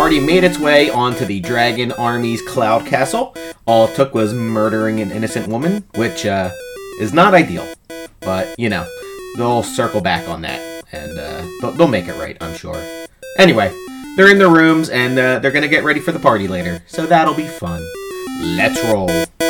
party made its way onto the Dragon Army's Cloud Castle. All it took was murdering an innocent woman, which is not ideal. But, they'll circle back on that, and they'll make it right, I'm sure. Anyway, they're in their rooms, and they're going to get ready for the party later, so that'll be fun. Let's roll.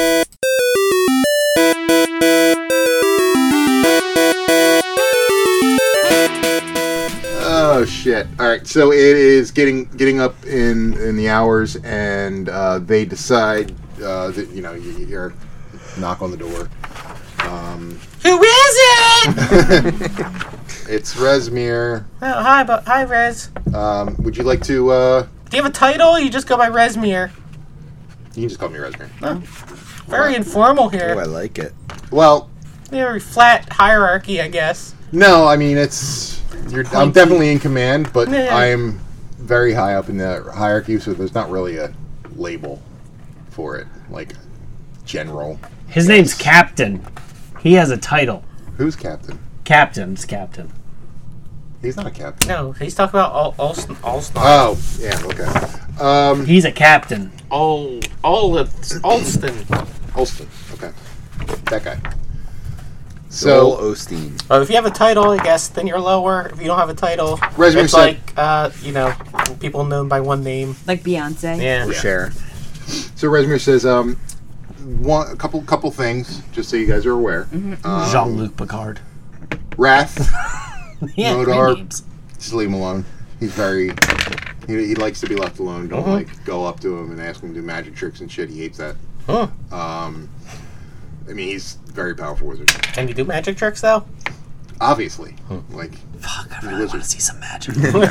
Oh shit! All right, so it is getting up in the hours, and they decide that you hear knock on the door. Who is it? It's Rezmir. Oh, hi, Rez. Would you like to? Do you have a title? Or you just go by Rezmir. You can just call me Rezmir. Oh, very informal here. Oh, I like it. Well, Very flat hierarchy, I guess. no, I mean I'm definitely in command, but Yeah. I'm very high up in the hierarchy, so there's not really a label for it, like general. His name's Captain. He has a title. Who's captain? Captain's Captain. He's not a captain. No, he's talking about Alston. Oh, yeah, okay. He's a captain. Alston. Holston, okay. That guy. Joel So, Osteen. Oh, if you have a title, I guess, then you're lower. If you don't have a title, Rezmir it's said- like, people known by one name. Like Beyonce. Yeah. Or Cher. so Rezmir says, a couple things, just so you guys are aware. Jean-Luc Picard. Wrath, Yeah, Modar. great names. just leave him alone. He's very, he likes to be left alone. Don't, go up to him and ask him to do magic tricks and shit. He hates that. Huh. I mean, he's a very powerful wizard. Can you do magic tricks, though? Obviously. Fuck, I he's a really want wizard. to see some magic.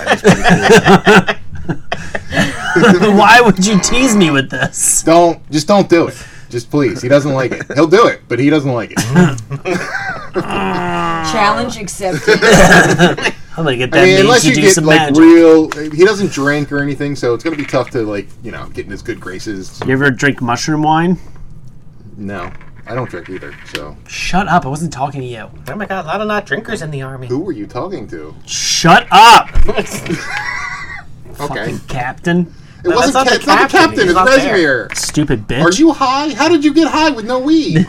Why would you tease me with this? Just don't do it. Just please. He doesn't like it. He'll do it, but he doesn't like it. Challenge accepted. I'm gonna get that I mean, mage unless to you do get some like magic. he doesn't drink or anything, so it's gonna be tough to get in his good graces. You ever drink mushroom wine? No, I don't drink either. So Shut up! I wasn't talking to you. Oh my god, a lot of not drinkers in the army. who were you talking to? Shut up! Okay, Captain. it wasn't. that's not the It's not the captain. captain. He's It's not there. Rezmir. Stupid bitch. Are you high? How did you get high with no weed?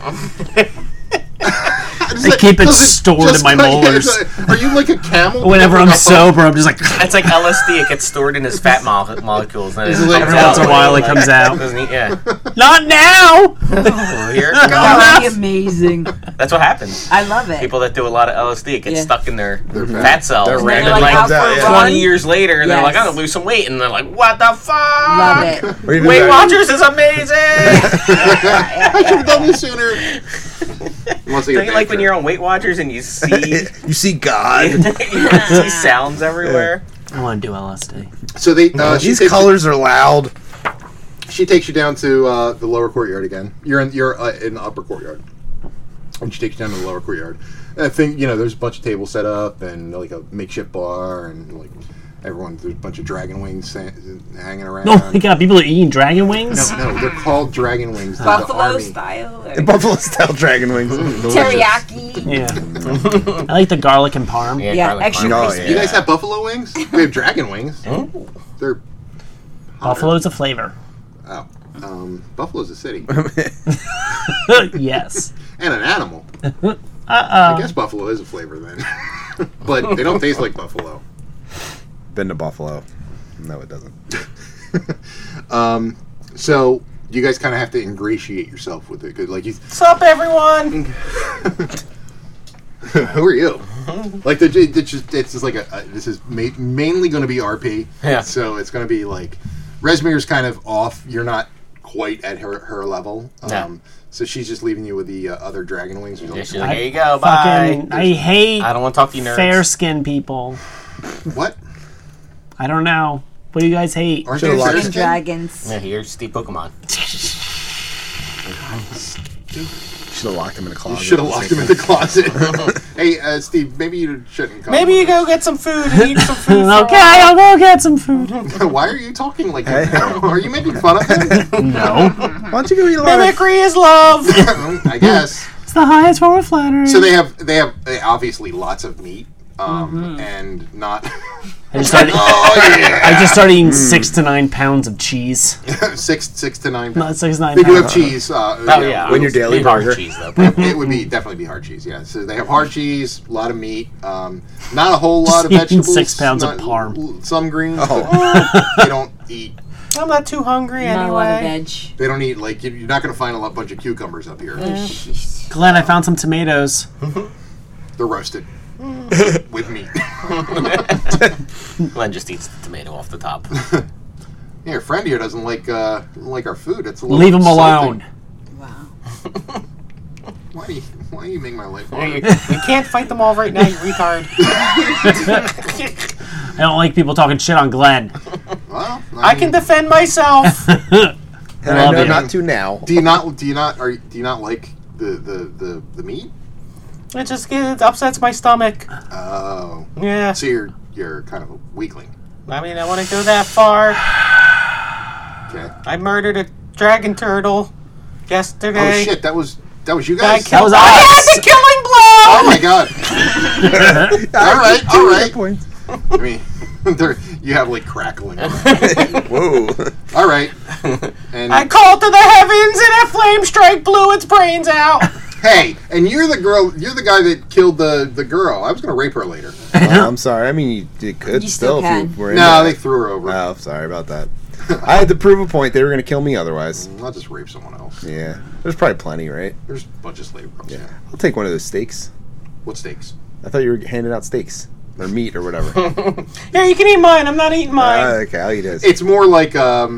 I keep it stored in my molars. Are you like a camel? Whenever I'm sober, I'm just like... It's like LSD. It gets stored in his fat molecules. And Every Every once in a while it comes out. Yeah. Not now! Oh, here it That goes. would be amazing. That's what happens. I love it. People that do a lot of LSD, it gets Yeah. stuck in their Their fat cells. Their And random then, like, like, out for a 20 run. years later, and they're like, Yes. I gotta lose some weight. And they're like, what the fuck? Love it. Or even Weight better- Watchers is amazing! I should have done this sooner. Once they get Don't you like when back you're on Weight Watchers and you see You see God. you see sounds everywhere? I want to do LSD. So they These colors are loud. She takes you down to the lower courtyard again. You're in the upper courtyard, and she takes you down to the lower courtyard. And I think there's a bunch of tables set up and like a makeshift bar and like there's a bunch of dragon wings hanging around. Oh my god, people are eating dragon wings? No, they're called dragon wings. They're the Buffalo army. style. The Buffalo style dragon wings. Teriyaki. Yeah. I like the garlic and parm. Yeah, garlic extra parm. Oh, crispy. You guys have buffalo wings? We have dragon wings. Oh. They're Buffalo's a flavor. oh, Buffalo's a city Yes. and an animal. Uh-oh. I guess buffalo is a flavor then, but they don't taste like buffalo. Been to Buffalo. No, it doesn't. So you guys kind of have to ingratiate yourself with it, because What's up, everyone? who are you? Like it's just like this is mainly going to be RP. Yeah. So it's going to be like Rezmir's kind of off. You're not quite at her level. Yeah. So she's just leaving you with the other dragon wings. Yeah, she's like, here you go, bye. Fucking, I hate I don't want to talk to you nerds. fair-skinned people. What? I don't know. What do you guys hate? Aren't Should've you locked fair And skin? dragons. Yeah, here's Steve Pokemon. Should have locked him in a You closet. should have locked him in the closet. Hey, Steve, maybe you shouldn't come. Maybe you go get some food and eat some food. Okay, I'll go get some food. Why are you talking like that? Are you making fun of him? No. Why don't you go eat a lot of... Mimicry is love. I guess. It's the highest form of flattery. So they have obviously lots of meat, and not. I just started eating 6 to 9 pounds of cheese. 6 to 9 Not 6 to 9 They do have pounds. cheese. When your daily Be hard burger. cheese though. It would definitely be hard cheese. Yeah, so they have hard cheese, a lot of meat, not a whole lot of eating vegetables. 6 pounds of not- parm. Some greens. Oh. But they don't eat. I'm not too hungry Not a lot of anyway. veg. They don't eat like you're not going to find a bunch of cucumbers up here. Glenn, I found some tomatoes. They're roasted with meat. Glenn just eats the tomato off the top. Yeah, your friend here doesn't like our food. It's a little Leave him insulting. alone. Wow. Why do you make my life You, hard? you can't fight them all right now, you retard. I don't like people talking shit on Glenn. Well, I can defend myself. And I Love know you. not to now. Do you not like the meat? It upsets my stomach. Oh, Yeah. so you're kind of a weakling. I mean, I wouldn't go that far. Okay. I murdered a dragon turtle yesterday. Oh shit, that was you I guys. That killed was I had us. the killing blow! Oh my god. all right. Points. I mean, you have like crackling. Whoa. All right. And I called to the heavens and a flame strike blew its brains out. hey, and you're the girl. You're the guy that killed the girl. I was gonna rape her later. I'm sorry. I mean, you could You still if can. you were in No, there. they threw her over. Oh, sorry about that. I had to prove a point. They were going to kill me otherwise. I'll just rape someone else. Yeah. There's probably plenty, right? There's a bunch of slave girls. Yeah. I'll take one of those steaks. What steaks? I thought you were handing out steaks. Or meat or whatever. Here, you can eat mine. I'm not eating mine. Okay, I'll eat it. It's more like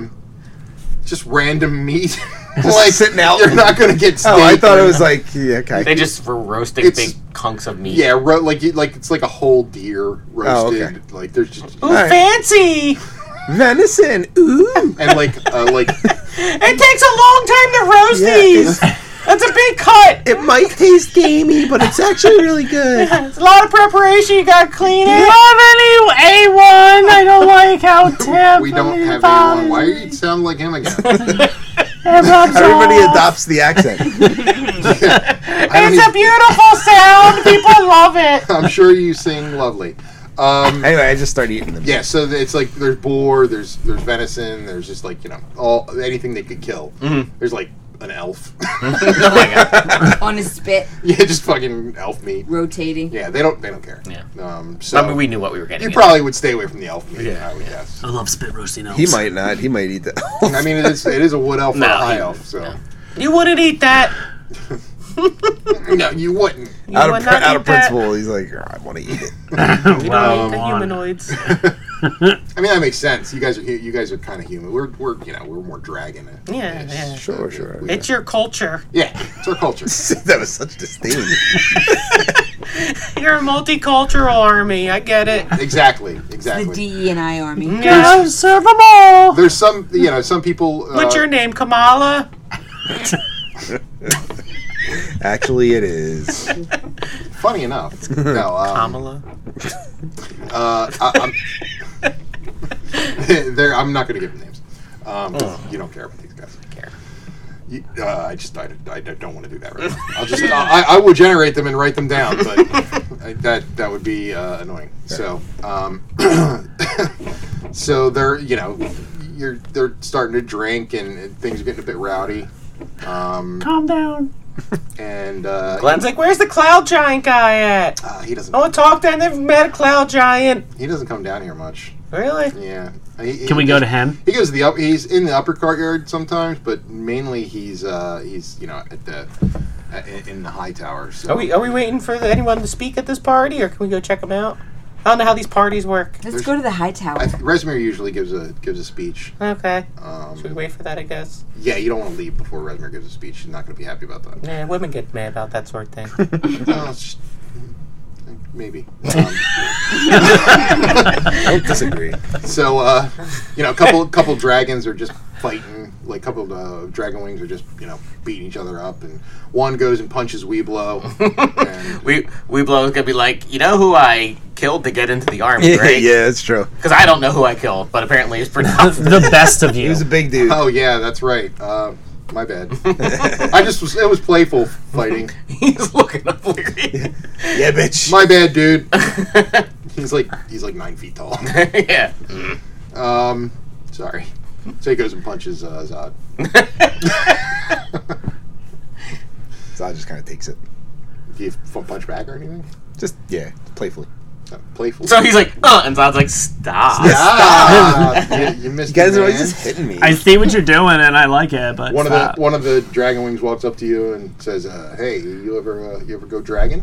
just random meat. Just like sitting out. You're not gonna get steak. Oh, I thought it was like, yeah, okay. They just were roasting It's- big hunks of meat. Yeah, like it's like a whole deer roasted. okay. Like there's just Ooh, Alright. fancy! Venison. Ooh. and like It takes a long time to roast Yeah, these. That's a big cut. It might taste gamey, but it's actually really good. It's a lot of preparation. You gotta clean it. Love any A1. I don't like how Tiff. we don't have anyone. Why you sound like him again? Everybody adopts the accent. It's a beautiful sound. People love it. I'm sure you sing lovely. Anyway, I just started eating them. Yeah, so it's like there's boar, there's venison, there's just like anything they could kill. Mm-hmm. There's like an elf. Oh my god. On a spit, Yeah, just fucking elf meat. rotating. Yeah, they don't care. Yeah. So I mean, we knew what we were getting. you into. probably would stay away from the elf meat. Yeah. I would guess. I love spit roasting elves. He might not. He might eat that. I mean, it is a wood elf or No, a high he- elf. So You wouldn't eat that. no, you wouldn't. You out would of, not out eat of that. principle, he's like, "Oh, I want to eat it. You don't eat the humanoids. I mean, that makes sense. You guys are kind of human. We're more dragon. Yeah. Sure. It's your culture. Yeah, it's our culture. That was such disdain. You're a multicultural army. I get it. Exactly. The DE&I army. Yeah, serve them all. There's some people. What's your name, Kamala? Actually, it is. Funny enough. No. Kamala. I'm not going to give them names. 'Cause you don't care about these guys. I care. I don't want to do that right now. I will generate them and write them down, but that would be annoying. So, so they're they're starting to drink and things are getting a bit rowdy. Calm down. And Glenn's like, where's the cloud giant guy at? he doesn't. Oh, talk to him. They've met a cloud giant. He doesn't come down here much. Really? Yeah. Can we go to him? He goes to the he's in the upper courtyard sometimes, but mainly he's at in the high tower. So. Are we waiting for anyone to speak at this party, or can we go check them out? I don't know how these parties work. Let's go to the high tower. Resmir usually gives a speech. Okay. Should we wait for that, I guess? Yeah, you don't want to leave before Resmir gives a speech. She's not going to be happy about that. Yeah, women get mad about that sort of thing. No, it's just, maybe. I don't disagree. So, a couple dragons are just fighting. Like, a couple of dragon wings are just, beating each other up. And one goes and punches Weeblow. And Weeblow's gonna be like, you know who I killed to get into the army, right? Yeah, it's true. Because I don't know who I killed, but apparently it's pronounced. The best of He you. was a big dude. oh, yeah, that's right. My bad. It was playful fighting. He's looking up like, Yeah, bitch. My bad, dude. He's like 9 feet tall. Yeah. Sorry. So he goes and punches Zod. Zod just kind of takes it. Do you punch back or anything? Just, yeah, playfully. Playful. So he's like, and Zod's like, stop. You missed. You guys the are always man. just hitting me. I see what you're doing, and I like it, but One stop. of the dragon wings walks up to you and says, "Hey, you ever go dragon?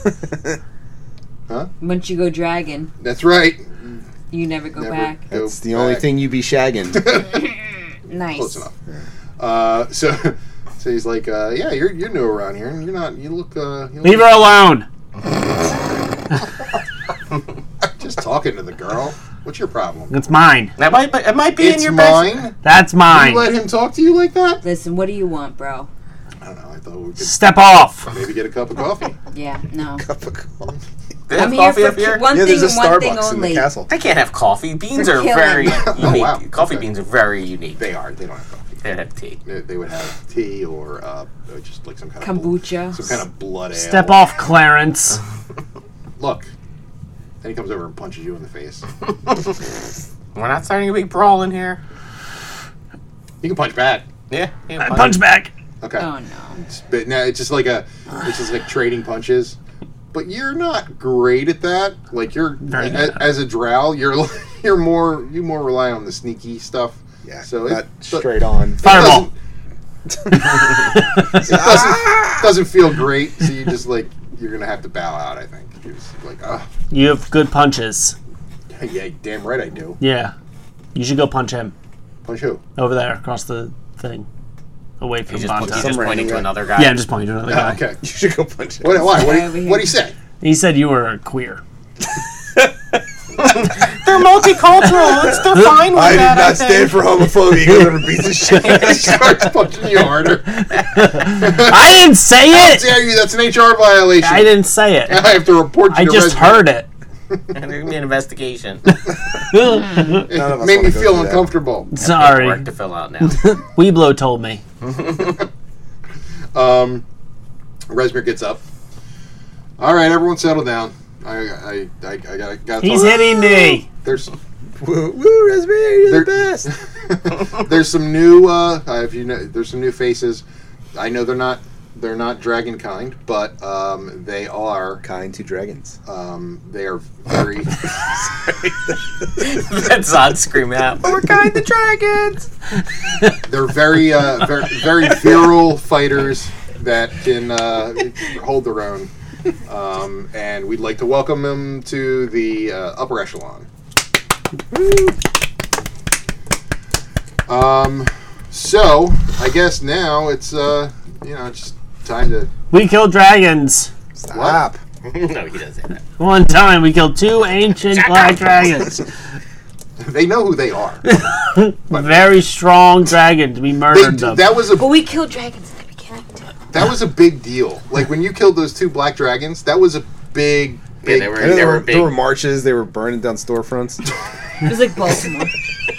Huh? Once you go dragon, That's right. you never go Never back. go That's the only back." thing you be shagging. Nice. Close enough. So he's like, "Yeah, you're new around here, and you're not. You look. Leave her alone. Just talking to the girl. What's your problem? It's mine. It might be in It's your mine. That's mine. You let him talk to you like that? Listen, what do you want, bro? I don't know. I thought we could Step off. maybe get a cup of coffee. Yeah, no. Cup of coffee. They I'm have here coffee for up here? one Yeah, thing there's a and one thing Starbucks in the only. castle. They can't have coffee. Beans For are killing. very unique. Oh, wow. Coffee Okay. beans are very unique. They are. They don't have coffee. They have tea. They would have tea or just like some kind of Kombucha. some kind of blood ale. Step off, Clarence. Look. Then he comes over and punches you in the face. We're not starting a big brawl in here. You can punch back. Yeah. Punch back. Okay. Oh no. But no, it's just like trading punches. But you're not great at that. Like you're Very good. as a drow, you more rely on the sneaky stuff. Yeah, So not it straight on. Fireball. doesn't feel great. So you just you're gonna have to bow out. I think. You're just like, You have good punches. yeah, damn right I do. Yeah. You should go punch him. Punch who? Over there, across the thing. Away from He's just Bonta. pointing random to guy. another guy. Yeah, I'm just pointing to another guy. Okay. You should go punch him. Why? Right over here. What'd he say? He said you were queer. They're multicultural. They're fine with I did that. not stand for homophobia. You little piece of shit. He starts punching you harder. I didn't say How it! dare you? That's an HR violation. I didn't say it. I have to report you I to just Red heard it. There's gonna be an investigation. It None of us made me wanna go feel through that. uncomfortable. Sorry. Work to fill out now. Weeblo told me. Resmir gets up. All right, everyone, settle down. I got. He's hitting me. There's Woo, woo, Raspberry, you're the There- best. there's some new there's some new faces. I know they're not dragon kind, but they are Kind to dragons. they are very That's Zod screaming out. We're kind of dragons. they're very very virile fighters that can hold their own. And we'd like to welcome them to the upper echelon. So I guess now it's just time to. We killed dragons. Stop. No, he doesn't say that. One time we killed 2 ancient black dragons. They know who they are. Very strong dragons. We murdered them. That was But we killed dragons in the beginning too. that was a big deal. Like when you killed those 2 black dragons, that was a big. Yeah, they were. And They were there were big. marches. They were burning down storefronts. It was like Baltimore.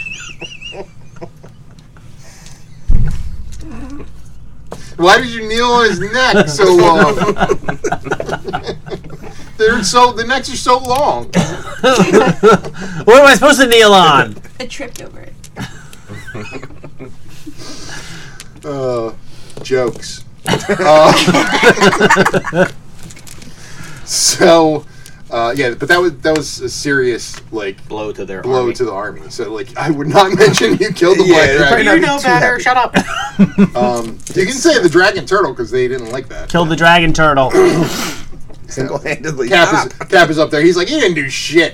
Why did you kneel on his neck so long? The necks are so long. What am I supposed to kneel on? I tripped over it. Jokes. But that was a serious Blow to their blow army. to the army. So I would not mention you killed the Yeah, black they're dragon. probably You know too better. happy. Shut up. You can say the dragon turtle because they didn't like that. Killed the dragon turtle. Single-handedly. Cap is up there. He's like, he didn't do shit.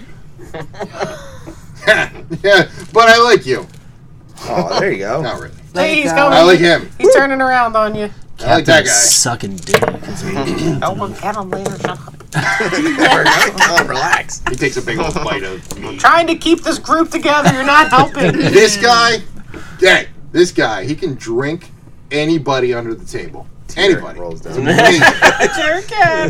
Yeah, but I like you. Oh, there you go. Not really. Let Hey, it he's go. coming. I like him. He's turning around on you. I like that guy. Sucking dick. Oh, we'll get him later. Shut up. Relax. He takes a big old bite of meat. Trying to keep this group together. You're not helping. This guy, he can drink anybody under the table. Anybody. Rolls down. Sure can.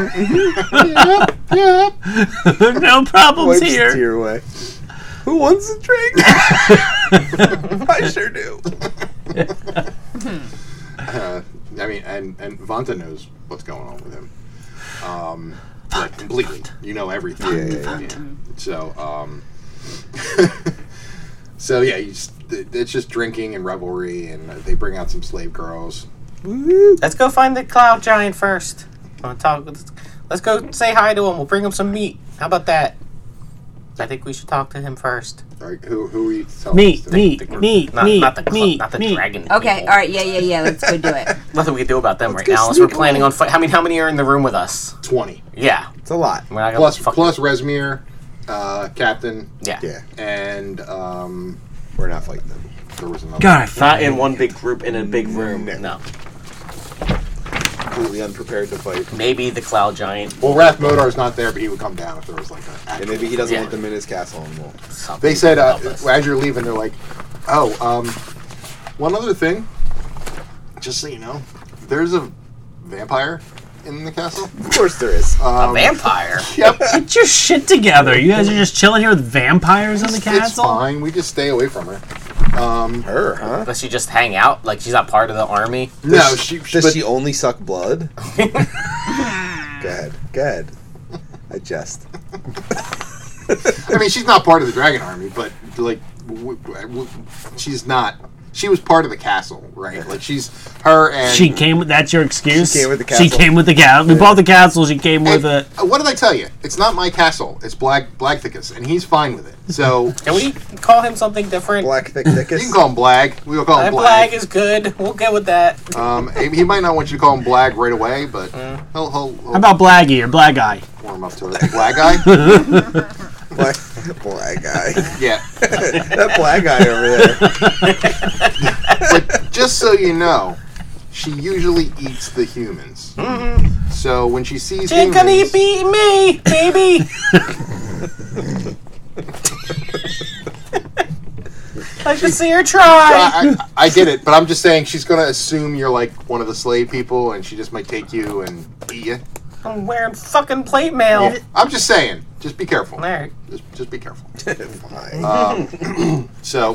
Yeah. No problems Wipes the here. tear away. Who wants a drink? I sure do. And Vanta knows what's going on with him. like completely. You know everything. Yeah. So, so yeah, it's just drinking and revelry, and they bring out some slave girls. Let's go find the cloud giant first. Let's go say hi to him. We'll bring him some meat. How about that? I think we should talk to him first. All right, who are you telling Me, us to- me, The group. me, Not me, not the me, not the me. dragon. Okay, people. all right, yeah. Let's go do it. Nothing we can do about them right go now, unless we're sneak planning away. on. How many are in the room with us? 20 Yeah, It's a lot. we're not gonna plus fuck Resmir, Captain, Yeah. Yeah. and We're not fighting them. there was another. God, I fucking Not in one big group in a big room. No. Completely unprepared to fight. Maybe the cloud giant. Well, Wrath Modar's not there, but he would come down if there was like a. And maybe he doesn't Yeah. want them in his castle anymore. Something They said about this. as you're leaving, they're like, "Oh, one other thing, just so you know, there's a vampire in the castle." Of course there is. a vampire. Yep, Get your shit together. You guys are just chilling here with vampires in the it's castle? fine. We just stay away from her. Her, huh? Does she just hang out? Like she's not part of the army? No, Does but she only suck blood? Go ahead. I jest. I mean, she's not part of the dragon army, but like, she's not. She was part of the castle, right? Like she's her and She came with, that's your excuse? She came with the She castle. came with the castle. We bought the castle, she came with And, it. what did I tell you? It's not my castle. It's Blagthicus, and he's fine with it. So Can we call him something different? Black thick you dickus. can call him Blag. We'll call him Blag Blag. is good. We'll get with that. He might not want you to call him Blag right away, but he'll How about Blaggy or Black Guy? warm up to it. Blag guy? Black guy. Yeah. That black guy over there. But just so you know, she usually eats the humans. So when she sees She ain't gonna humans, beat me, baby. Like to see her try. I get it, but I'm just saying she's gonna assume you're like one of the slave people, and she just might take you and eat you. I'm wearing fucking plate mail. I'm just saying, just be careful. All right. Just be careful. Fine. So,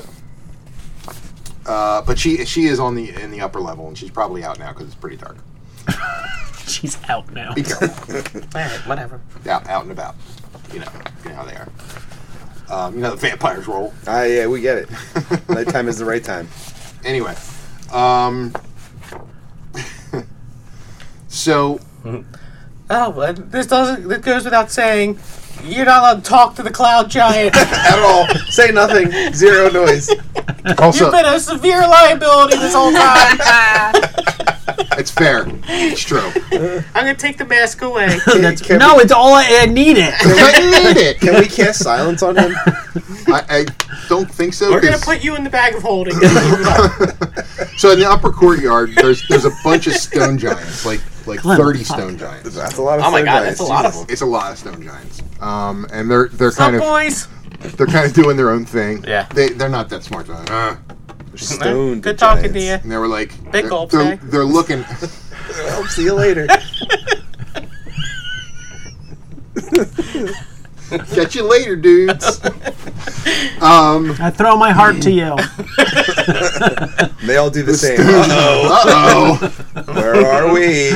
but she is in the upper level, and she's probably out now because it's pretty dark. She's out now. Be careful. All right, whatever. out and about. You know how they are. You know the vampires roll. Yeah, we get it. Nighttime is the right time. Anyway, so Oh, but this goes without saying. You're not allowed to talk to the cloud giant. At all. Say nothing. Zero noise. also You've been a severe liability this whole time. it's fair. It's true. I'm gonna take the mask away. No, it's all I needed. I need it. Can we cast silence on him? I don't think so. We're gonna 'cause- put you in the bag of holding. So in the upper courtyard, there's a bunch of stone giants, like 30 stone giants. That's a lot of Oh my stone god, giants. that's a lot of them. It's a lot of stone giants. And they're What's up, kind of boys? doing their own thing. Yeah. They're not that smart. They're like, They're stoned Good talking to giants. you. and they were like, Big they're, gulps, they're, eh? they're looking. I'll see you later. Catch you later, dudes. I throw my heart to you. They all do the same. Uh-oh. Where are we?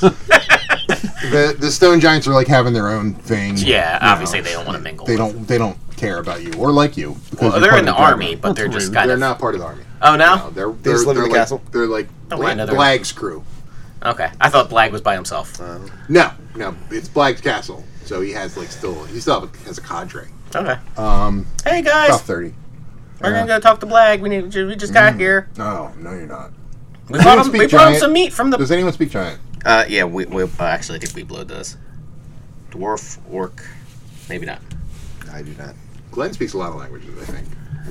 The stone giants are like having their own thing. Yeah, you know. obviously they don't want to mingle. They don't care about you or like you. Because Well, you're they're part in of the dragon army, but they're just rude. kind They're of. not part of the army. Oh no. No, they're just live in the like, castle? They're like Oh, I know they're- Blag's crew. Okay, I thought Blag was by himself. No, it's Blag's castle. So he has he still has a cadre. Okay. Hey About guys, 30. we're gonna go talk to Blag. We just got here. No, you're not. We brought speak him giant? some meat from the. Does anyone speak giant? Yeah, we actually I think Weeblow does. Dwarf, orc, maybe not. I do not. Glenn speaks a lot of languages, I think.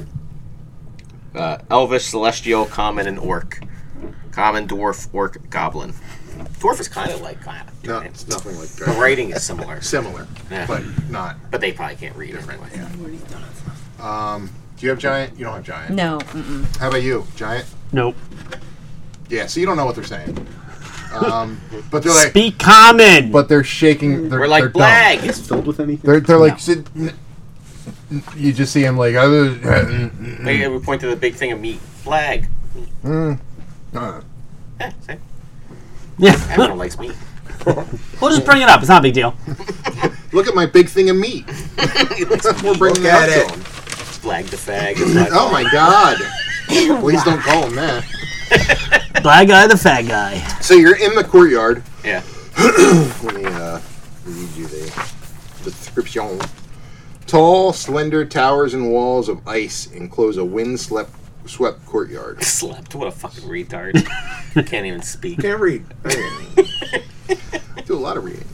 Elvish, Celestial, Common, and Orc. Common, Dwarf, Orc, Goblin. Dwarf is kind of like No, it's nothing like The writing is similar, similar, Yeah. but not. but they probably can't read it anyway. Do you have giant? You don't have giant. No. How about you, giant? Nope. Yeah, so you don't know what they're saying. But they're like, Speak common. but they're shaking. They're, We're like they're dumb. Blag. Filled with anything? They're like, you just see him like, Maybe we point to the big thing of meat. Blag. Yeah, see? Yeah. Everyone likes meat. We'll just bring it up. It's not a big deal. Look at my big thing of meat. We're bringing Look that at up to it. him. Flag the fag. is what I Oh call my it. god. Please don't call him that. Black guy, the fat guy. So you're in the courtyard. Yeah. Let me read you the description. Tall, slender towers and walls of ice enclose a wind-swept courtyard. Slept. What a fucking retard. Can't even speak. Can't read. Do a lot of reading.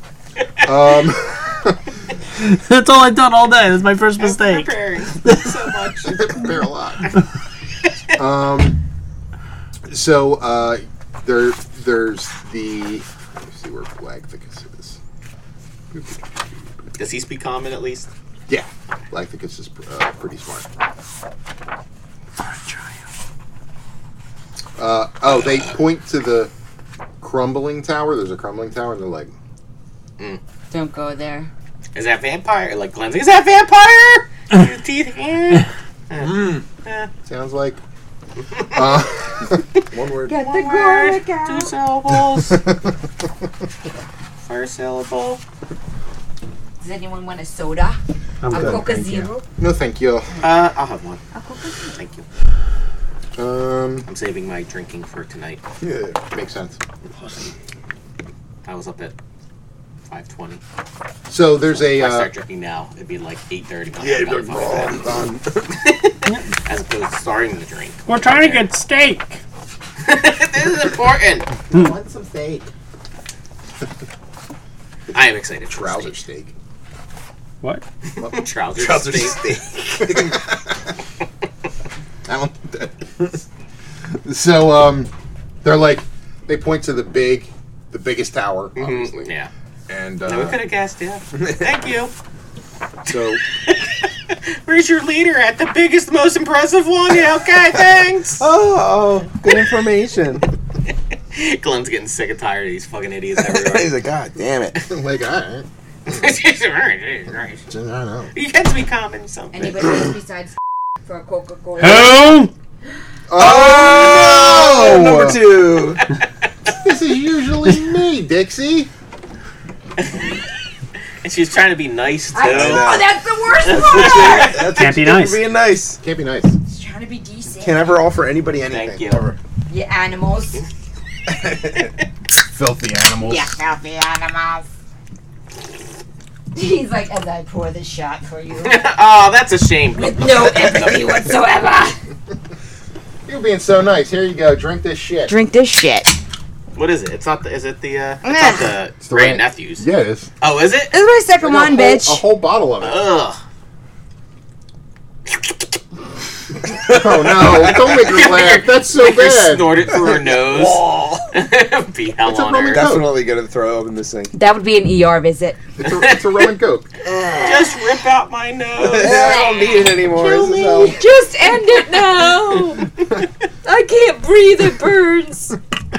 That's all I've done all day. That's my first mistake. Preparing so much. They prepare a lot. So there's the. Let me see where Blagthicus is. Does he speak common at least? Yeah, Blagthicus is pretty smart. They point to the crumbling tower. There's a crumbling tower, and they're like, Don't go there. Is that vampire? Like Glenn's like, is that vampire? Your teeth. sounds like. One word. Get the garlic 2 out. syllables. First syllable. Does anyone want a soda? I'm A good. Coca thank you. Zero? No, thank you. I'll have one. A Coca Zero? Thank you. Um, I'm saving my drinking for tonight. Yeah. makes sense. I was up at 5:20. So there's If I a. start drinking now, it'd be like 8:30. Yeah, I'll you're be fucking wrong. bed. As opposed to starting the drink. We're trying to get steak. This is important. I want some steak. I am excited. for Trouser steak. steak. What? Trousers. Trouser steak. steak. I don't think that is. So they're like, they point to the biggest tower, obviously. Yeah. And No, we could have guessed, yeah. Thank you. so Where's your leader at? The biggest, most impressive one? Yeah, okay, thanks. Oh, good information. Glenn's getting sick and tired of these fucking idiots everywhere. He's like, God damn it. I'm like, all right, I know. You can speak common something. Anybody else besides for a Coca-Cola? Who? Oh, Number 2. This is usually me, Dixie. And she's trying to be nice, too. I know, that's the worst part! That's Can't be what nice. Being nice. Can't be nice. She's trying to be decent. Can't ever offer anybody anything. Thank you. Ever. You animals. Filthy animals. You filthy animals. He's like, as I pour the shot for you. Oh, that's a shame. With no empathy whatsoever. You're being so nice. Here you go. Drink this shit. Drink this shit. What is it? It's not the. Is it the? It's not the the Ray right- Nephews. Yeah, it is. Oh, is it? This is my second one, A bitch. whole bottle of it. Ugh. Oh no! Don't make her laugh. That's so Make her bad. snort it through her nose. Be hell It's a on Roman her. Coke. Definitely gonna throw up in this thing. That would be an ER visit. It's a rum and coke. Just rip out my nose. I don't need it anymore. Kill This is me. how- Just end it now. I can't breathe. It burns.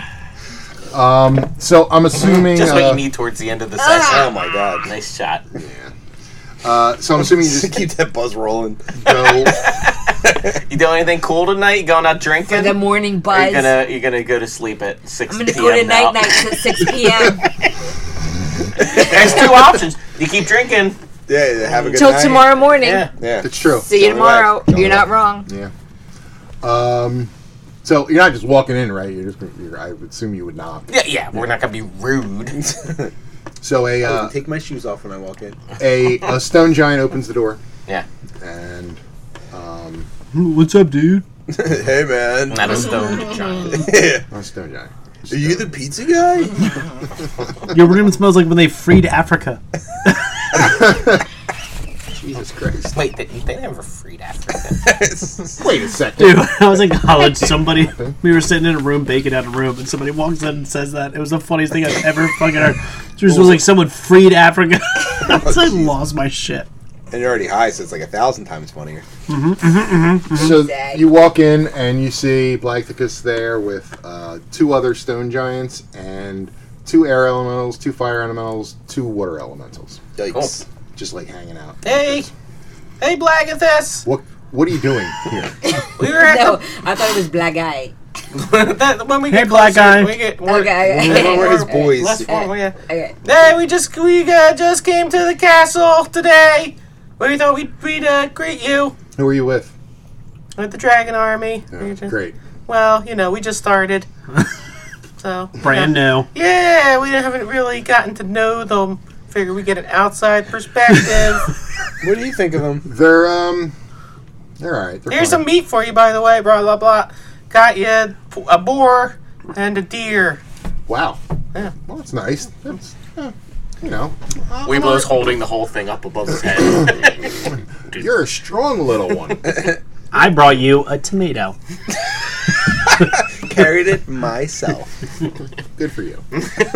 So I'm assuming. Just what you need towards the end of the session. Oh my God. Nice shot. So I'm assuming you Just just keep that buzz rolling. go. You doing anything cool tonight? You going out For drinking? the morning Or buzz. you're gonna go to sleep at 6 I'm p.m. gonna go to now? night nights at 6 p.m. There's 2 options. You keep drinking. Yeah, have a good Till night. tomorrow morning. Yeah. Yeah. It's true. See you Don't tomorrow. relax. Don't You're not relax. wrong. Yeah. So you're not just walking in, right? You're just. I would assume you would knock. Yeah. We're not gonna be rude. So Take my shoes off when I walk in. a stone giant opens the door, Yeah. and What's up, dude? Hey, man. Not a stone giant. Yeah. a stone giant. Are you the pizza guy? Your room smells like when they freed Africa. Jesus Christ! Wait, they never freed Africa. Wait a second. Dude, I was in college. We were sitting in a room baking out a room, and somebody walks in and says that. It was the funniest thing I've ever fucking heard. It just was like someone freed Africa. I lost my shit. And you're already high, so it's like 1,000 times funnier. So you walk in and you see Blagthicus there with 2 other stone giants and 2 air elementals, 2 fire elementals, 2 water elementals, Yikes. just like hanging out. Hey, Blagathus. What are you doing here? We were at No, I thought it was Black Eye. When we Hey, get black closer, guy. we get more, Okay. We're his boys. less formal, yeah. Okay. Hey, we just came to the castle today. We thought we'd greet you Who are you with? with the dragon army. Oh, We just- great. Well, we just started. So Brand new. Yeah, we haven't really gotten to know them. Figure we get an outside perspective. What do you think of him? They're all right. They're Here's fine. some meat for you, by the way. Blah blah blah. Got you a boar and a deer. Wow. Yeah. Well, that's nice. That's Weeblo's holding the whole thing up above his head. You're a strong little one. I brought you a tomato. Carried it myself. Good for you.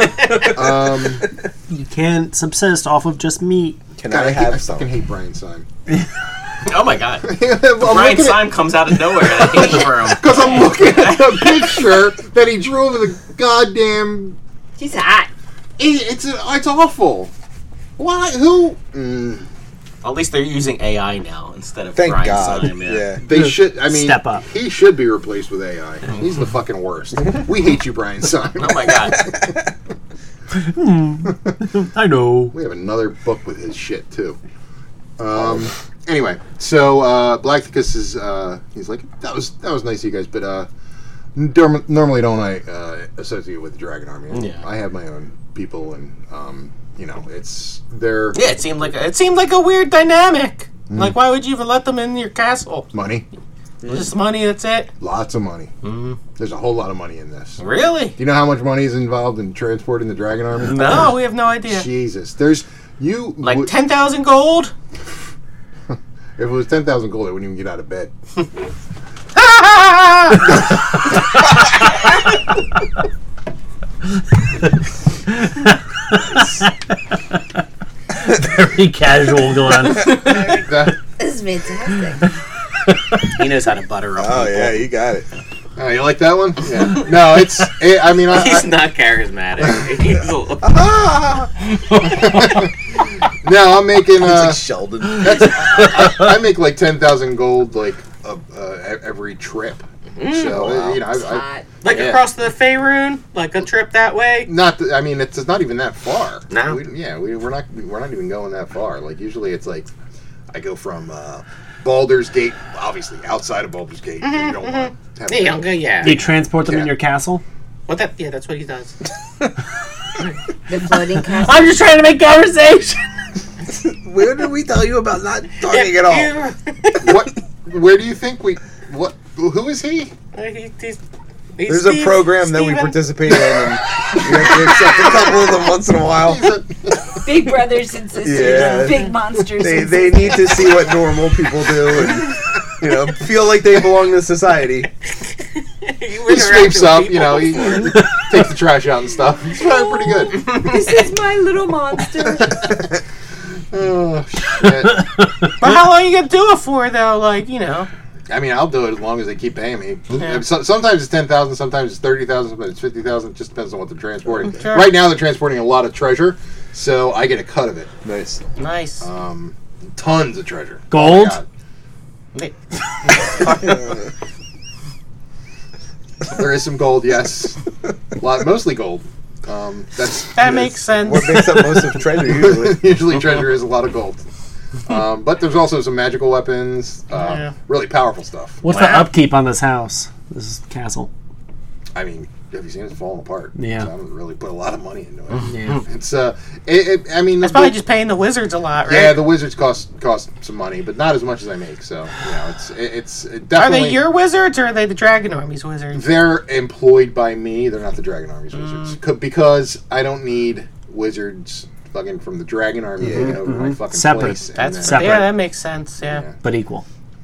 You can't subsist off of just meat. Can God, I I have fucking some? hate Brian Syme. Oh my god. Brian Syme comes out of nowhere and I hate for him. Because I'm looking at the picture that he drew over the goddamn. He's hot. It's awful. Why? Who? At least they're using AI now instead of Thank Brian God. Syme, Yeah. They should. I mean, Step up. He should be replaced with AI. He's the fucking worst. We hate you, Brian Syme. Oh my god. I know. We have another book with his shit too. Anyway, so Blackticus is he's like that was nice of you guys, but normally don't I associate with the Dragon Army. Yeah. I have my own people, and it's they're Yeah, it seemed like a weird dynamic. Like, why would you even let them in your castle? money, Just money, that's it. lots of money. There's a whole lot of money in this. Really? Do you know how much money is involved in transporting the Dragon Army? No, we have no idea. Jesus, there's you Like would- 10,000 gold? If it was 10,000 gold, I wouldn't even get out of bed. Very casual, Glenn. This is fantastic. He knows how to butter up Oh people. yeah, you got it. Oh, you like that one? Yeah. No, I mean, He's not charismatic. He's a- no, I'm making. It's like Sheldon. I make like 10,000 gold like every trip. So It's I hot. like Yeah. across the Faerun, like a trip that way. I mean, it's not even that far. No? We're not even going that far. Like usually, it's like I go from Baldur's Gate, obviously outside of Baldur's Gate. You don't want to have Yeah. Do you transport them in Yeah. your castle? What that? Yeah, that's what he does. The floating castle. I'm just trying to make conversation. Where did we tell you about not talking at all? What? Where do you think we? What? Who is he? He's There's a program that we participate in, and we have to accept a couple of them once in a while. Big brothers and sisters. Yeah. Big monsters. They and they need to see what normal people do, and feel like they belong to society. He sweeps up. He takes the trash out and stuff. It's pretty good. This is my little monster. Oh shit. But how long are you gonna do it for, though? Like, I mean, I'll do it as long as they keep paying me. Yeah. Sometimes it's 10,000, sometimes it's 30,000, sometimes it's 50,000. Just depends on what they're transporting. Sure. Right now, they're transporting a lot of treasure, so I get a cut of it. Nice. nice. Tons of treasure. Gold? Oh my Wait. God. There is some gold, yes. Mostly gold. That makes sense. What makes up most of treasure usually? Usually treasure is a lot of gold. But there's also some magical weapons, Yeah. really powerful stuff. What's the upkeep on this house? This castle. I mean, have you seen it falling apart? Yeah. So I haven't really put a lot of money into it. Yeah. It's I mean, That's probably just paying the wizards a lot, right? yeah, the wizards cost some money, but not as much as I make. So it's definitely. Are they your wizards or are they the Dragon Army's wizards? They're employed by me. They're not the Dragon Army's wizards because I don't need wizards fucking from the Dragon Army taking over my fucking Separate. place. and That's then- Separate. yeah, that makes sense. Yeah. But equal.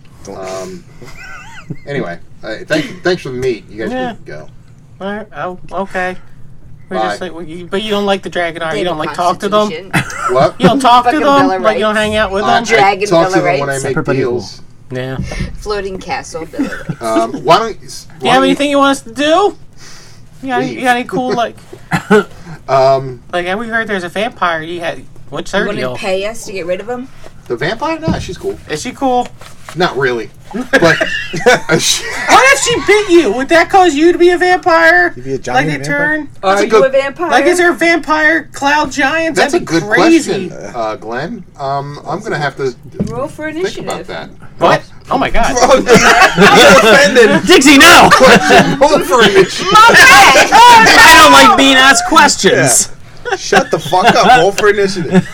Anyway, thanks for the meet. You guys Yeah. can go. All right. Oh, okay. We're Bye. just like, but you don't like the Dragon Army. You Data don't like talk to them. Constitution. What? You don't talk to Fucking them. Bill of Like you don't Rights. hang out with I them. Dragon talk to Bill of them when I Rights. make Separate but deals. Yeah. Floating castle. Bill of Rights. Why don't Do you have anything you want us to do? You got any cool like? Like we heard there's a vampire. What's You her want to deal? pay us to get rid of him? the vampire? No, she's cool. Is she cool? Not really. But What if she bit you? Would that cause you to be a vampire? You'd be a giant like a vampire? turn? Are a you good- a vampire? Like, is there a vampire cloud giant? that's a That'd be good crazy. question, Glenn. I'm gonna have to Roll for think initiative. about that. What? Oh my god. Oh, I'm offended. Dixie, no! Roll for initiative. I don't like being asked questions. Shut the fuck up. Roll for initiative.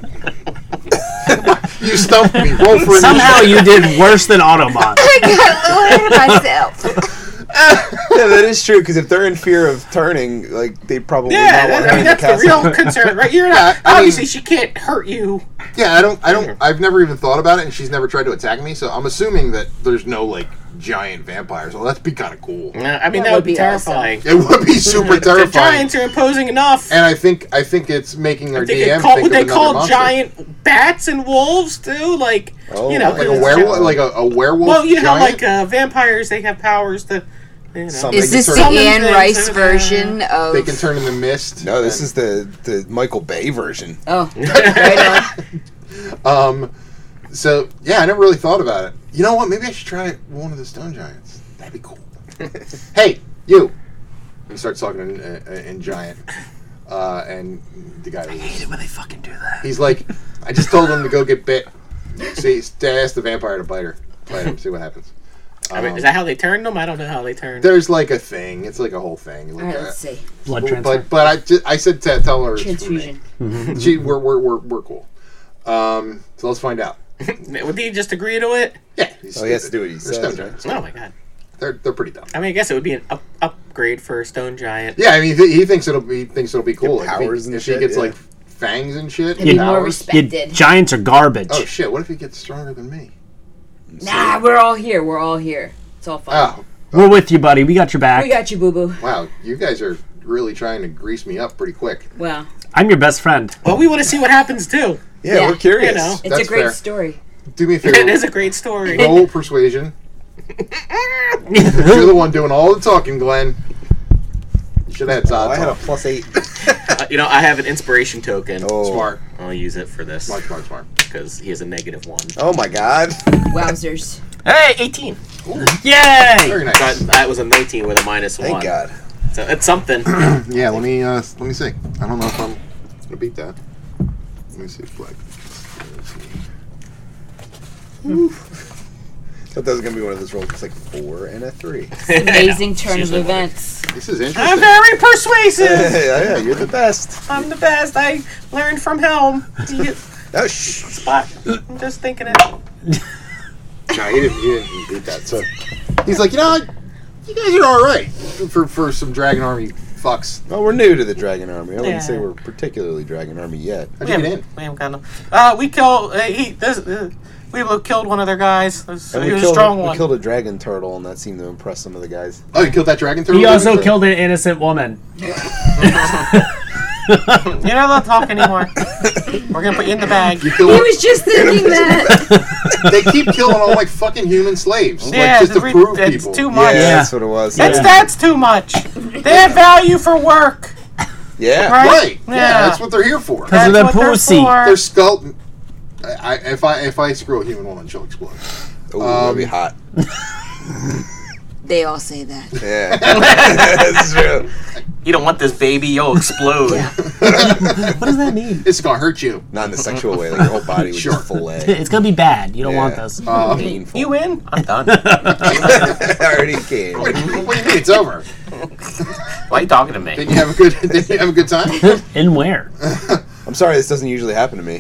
You stumped me. Roll for Somehow initiative. you did worse than Autobot. I got a little ahead of myself. Yeah, that is true. Because if they're in fear of turning, like they probably Yeah, not want to I mean, leave that's the the castle. real concern, right? You're not, Yeah, I mean- obviously, she can't hurt you. Yeah, I've never even thought about it, and she's never tried to attack me, so I'm assuming that there's no, like, giant vampires. Well, that'd be kind of cool. I mean, That that would would be be terrifying. It would be super The terrifying. giants are imposing enough. And I think it's making our Would they DM call, think would of they another call monster. giant bats and wolves too? Like, Oh, you know, Like a 'cause werewolf, like a werewolf. Well, you know, giant? like vampires, they have powers to. You know. Some- Is They this can the turn- Anne Summon Rice things, version of? They can turn into mist. No, this is the Michael Bay version. Oh, right on. So yeah, I never really thought about it. You know what? Maybe I should try one of the stone giants. That'd be cool. Hey, you! He starts talking in giant, and the guy. I hate it when they fucking do that. He's like, I just told him to go get bit. See, ask the vampire to bite him, see what happens. I mean, is that how they turned them? I don't know how they turned. There's like a thing. It's like a whole thing. All right, let's see. Blood transfer. But I said to tell her it's for me. Transfusion. We're cool. So let's find out. Would he just agree to it? Yeah. Oh, he has to do what he They're says, stone right? giants. Oh my god. They're pretty dumb. I mean, I guess it would be an upgrade for a stone giant. Yeah, I mean he thinks it'll be cool. Get powers and if shit, he gets yeah. like fangs and shit. To be more powers. You respected. giants are garbage. Oh shit! What if he gets stronger than me? Nah, we're all here. We're all here. It's all fun. Oh We're with you, buddy. We got your back. We got you, boo boo. wow! You guys are really trying to grease me up pretty quick. Well, I'm your best friend. Well, we want to see what happps too. Yeah, Yeah. we're curious. You know. it's That's a great fair. story. Do me a It favor. is a great story. Roll persuasion. You're the one doing all the talking, Glenn. You should have had Oh, Zod I had a talk. +8. You know, I have an inspiration token. Oh, Smart, I'll use it for this smart. because he has a -1. Oh my God. Wowzers. Hey, 18. Yay! Very nice. That was a 19 with a -1. Thank God. So it's something. Yeah, let me see. I don't know if I'm gonna beat that. Let me see. Black. Thought that was gonna be one of those rolls. It's like 4 and a 3. Amazing turn of usually what it events. This is I'm interesting. very persuasive. Yeah, you're the best. I'm the best. I learned from Helm. Oh, shh. Spot. I'm just thinking it. No, he didn't beat that. So he's like, you know, you guys are all right for some Dragon Army fucks. Well, we're new to the Dragon Army. I wouldn't Yeah. say we're particularly Dragon Army yet. How'd you get in? We haven't got no. We killed. We killed one of their guys. He was And a strong we one. killed a dragon turtle, and that seemed to impress some of the guys. Oh, you killed that dragon turtle? He also killed an innocent woman. You're not allowed to talk anymore. We're gonna put you in the bag. You He killed. was just thinking that. They keep killing all like fucking human slaves, Yeah, like just to prove it's people. too much. Yeah, that's what it was. That's too much. They have value for work, Yeah. right? Right? Yeah, Yeah. that's what they're here for. Because of That's the what they're pussy. for. Their skull. If I screw a human woman, she'll explode. Oh, that'd be hot. They all say that. Yeah. That's true. You don't want this baby, you'll explode. What does that mean? It's gonna hurt you. Not in a sexual way. Like your whole body would Sure. just fillet. It's gonna be bad. You don't want Yeah. this. Painful. You win. I'm done. I already came. What do you mean it's over? Why are you talking to me? Did you have a good? Did you have a good time? And where? I'm sorry, this doesn't usually happen to me.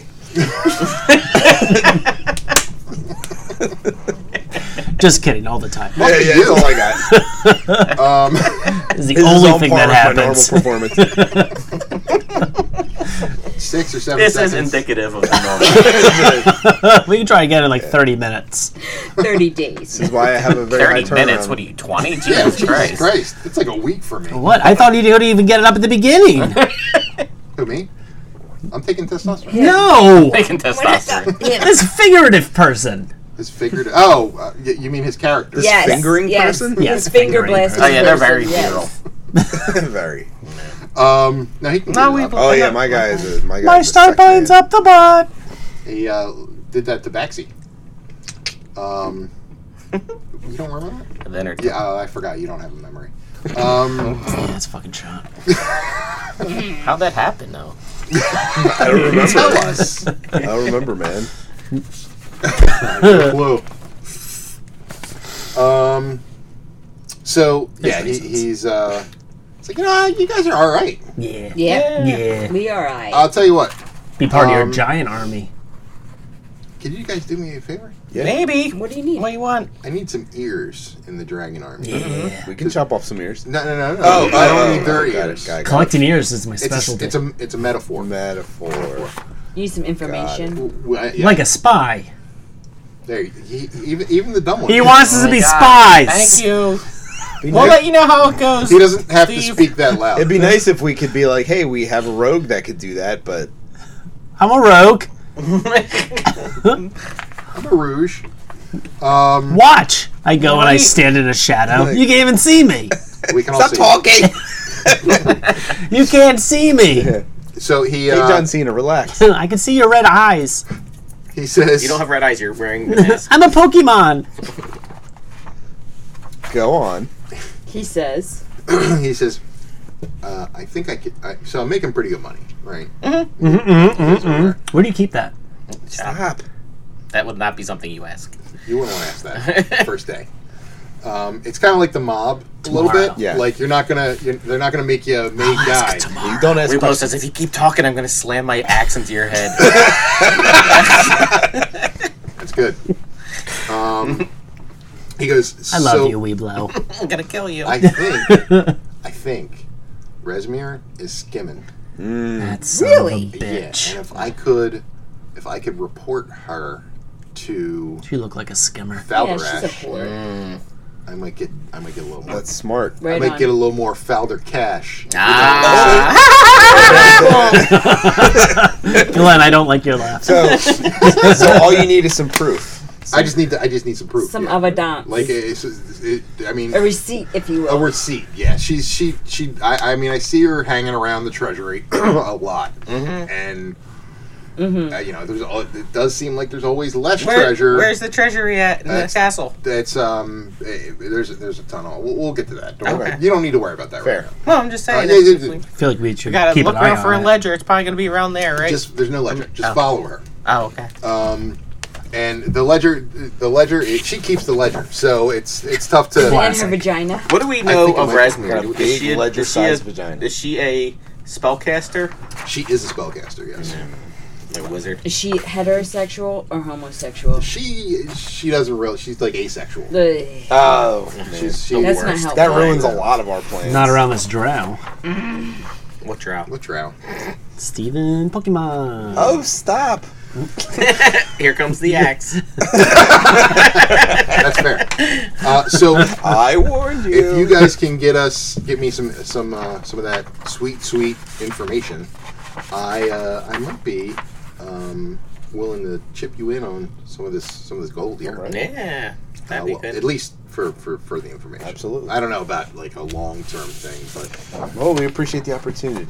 Just kidding. All the time. Yeah, that's all I got. It's the This is only all thing part that of my normal happens. performance. 6 or 7 This seconds. is indicative of the normal. We can try again in like 30 minutes. 30 days. This is why I have a very 30 high turnaround. minutes. What are you, 20? Yeah, Jesus Jesus Christ. Christ. It's like a week for me. What? I thought you couldn't even get it up at the beginning. Who, me? I'm taking testosterone. No! Making testosterone. This figurative person. His figured. Oh, you mean his character? This Yes, fingering yes. person? Yes, His finger fingering blast. Oh, yeah, they're very Yes. virile. Very. No, he can No, do we- that. Oh yeah, my guy is a My sex start man. bine's up the butt. He did that to Baxi. You don't remember? Then or Yeah, I forgot. You don't have a memory. Yeah, that's a fucking shot. how'd that happen though? I don't remember. Tell us. I don't remember, man. Clue. So yeah, he's it's like, you guys are all right. Yeah. Yeah. We are right. I'll tell you what. Be part of your giant army. Can you guys do me a favor? Yeah. Maybe. What do you need? What do you want? I need some ears in the dragon army. Yeah. We can chop off some ears. No. Oh, I don't need their got ears. Got it. Collecting ears is my It's specialty. a metaphor. Metaphor. You need some information. Yeah, Like a spy. there, even the dumb one. He wants us to be God. spies. Thank you. Be We'll nice- let you know how it goes. He doesn't have to Steve. speak that loud. It'd be nice if we could be like, hey, we have a rogue that could do that, but I'm a rogue. I'm a rouge. Watch. I go and I stand in a shadow. You can't even see me. We can all stop see. talking. You can't see me. So he Hey, John Cena, relax. I can see your red eyes. he says You don't have red eyes. You're wearing the mask. I'm a Pokemon. Go on. He says. he says, I think I could. So I'm making pretty good money, right? Where do you keep that? Stop. That would not be something you ask. You wouldn't want to ask that first day. It's kind of like the mob a little bit. Yeah. Like they're not gonna make you a main guy. You don't ask We both questions. says, if you keep talking, I'm going to slam my axe into your head. That's good. He goes. I love so you, Weeblo. I'm going to kill you. I think Rezmir is skimming. That's son Really? of a bitch. Yeah, and if I could report her to You look like a skimmer. Yeah, she's a Falderash, whore. I might get a little more. That's smart. I Right might on. get a little more Falder cash. Glenn, I don't like your laugh. So all you need is some proof. I just need some proof. Some yeah. evidence. Like I mean, a receipt, if you a will. receipt. Yeah, I mean, I see her hanging around the treasury a lot, and it does seem like there's always less treasure. Where's the treasury at in the castle? That's there's a ton of. We'll get to that. Don't worry. Okay. You don't need to worry about that Fair. right No, I'm just saying. yeah, if yeah, we I feel like we should gotta keep look an eye around for a on it. ledger. It's probably going to be around there, now. right? Just there's no ledger. Just follow her. Oh, okay. And the ledger, she keeps the ledger, so it's tough to. And her vagina. What do we I know think it of might- Razmir? got a big ledger-sized vagina. Is she a spellcaster? She is a spellcaster, yes. A wizard? Is she heterosexual or homosexual? She doesn't really. She's like asexual. Ugh. Oh, She's That's not worst. helpful. that ruins a lot of our plans. Not around this drow. What drow? What drow? Steven Pokemon. Oh, stop. Here comes the axe. That's fair. So I warned you. if you guys can get me some of that sweet information, I might be willing to chip you in on some of this gold here. All right. Yeah, that'd be Well, good. at least for the information. Absolutely. I don't know about like a long term thing, but Well, we appreciate the opportunity.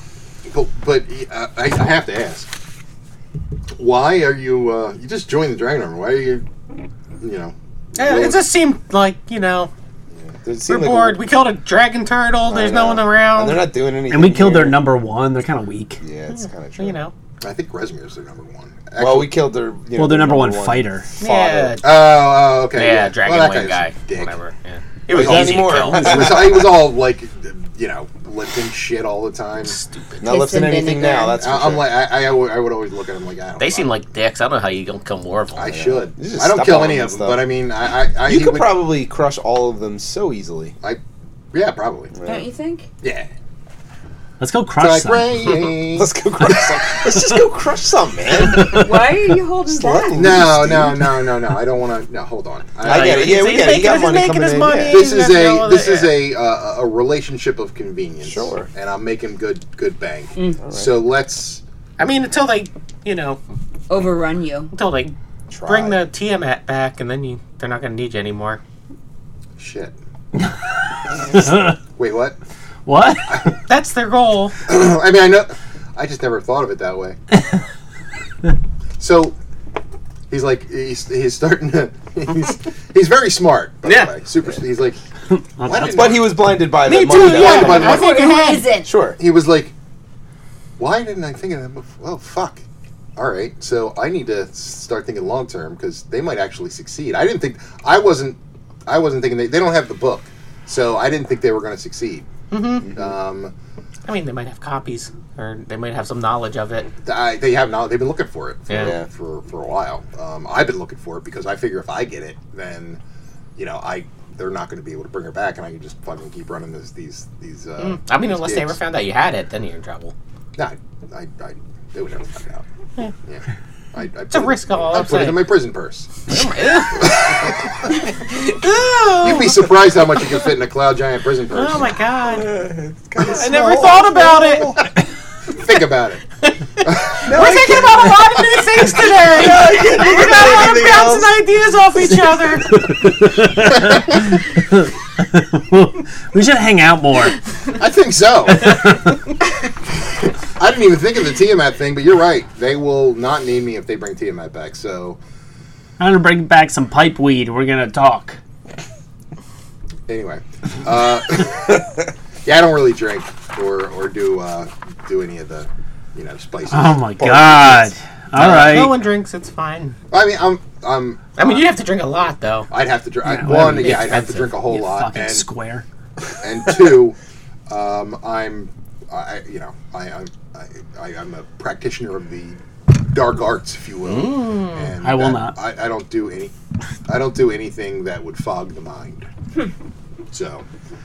I have to ask. Why are you? You just joined the Dragon Army. Why are you? It just seemed like, Does it seem we're like bored. We killed a dragon turtle. There's no one around. And they're not doing anything. And we killed here. their number one. They're kind of weak. Yeah, it's kind of true. I think Rezmir's their number one. Well, we killed their. Their number one fighter. Yeah. Oh, okay. Yeah, dragon Well, that wing guy. guy's a dick. Whatever. Yeah. It was Is that easy to anymore? kill. He was all like, lifting shit all the time. Stupid. Not lifting Piss and anything vinegar. now. That's for I'm sure. like, I would always look at him like, I don't They know. seem like dicks. I don't know how you don't kill more of them. I should. You just I don't step kill on any them of and them, stuff. but I mean, I You he could would- probably crush all of them so easily. Yeah, probably. Don't you think? Yeah. Let's go It's crush like some. rain. Let's go crush some. Let's just go crush some, man. Why are you holding back? No. I don't want to. No, hold on. I get it. Yeah, we get it. You got money coming in. Yeah. This is a relationship of convenience. Sure. And I'm making good bank. Right. So let's. I mean, until they, Overrun you. until they Try. bring the Tiamat back, and then they're not going to need you anymore. Shit. Wait, what? What? That's their goal. I mean, I know. I just never thought of it that way. So, He's like he's starting to he's very smart. By Yeah. the way. Super. He's like. But he was blinded by Me that too, money. yeah. Blinded by the I money. think Who ahead. isn't? Sure. He was like, why didn't I think of that before? Oh, fuck. All right, so I need to start thinking long term because they might actually succeed. I wasn't thinking they don't have the book, so I didn't think they were going to succeed. I mean, they might have copies, or they might have some knowledge of it. They have now. They've been looking for it Yeah. for a while. I've been looking for it because I figure if I get it, then they're not going to be able to bring her back, and I can just fucking keep running these. I mean, unless they gigs. ever found out you had it, then you're in trouble. No, they would never find out. Yeah. It's a risk all I I'm put it saying. in my prison purse. Oh You'd be surprised how much you can fit in a Cloud Giant prison purse. my god! It's kind of I never thought about it. Think about it. We're thinking about a lot of new things today. We're not a lot of bouncing ideas off each other. We should hang out more. I think so. I didn't even think of the Tiamat thing, but you're right. They will not need me if they bring Tiamat back. So I'm gonna bring back some pipe weed. We're gonna talk. anyway, yeah, I don't really drink or do any of the spices. Oh my god! All right. No one drinks. It's fine. I mean, I mean, you have to drink a lot, though. I'd have to drink. Yeah, One, it's I'd have to drink a whole You lot, fucking and square. two, I'm a practitioner of the dark arts, if you will. And I will not. I don't do anything that would fog the mind. So,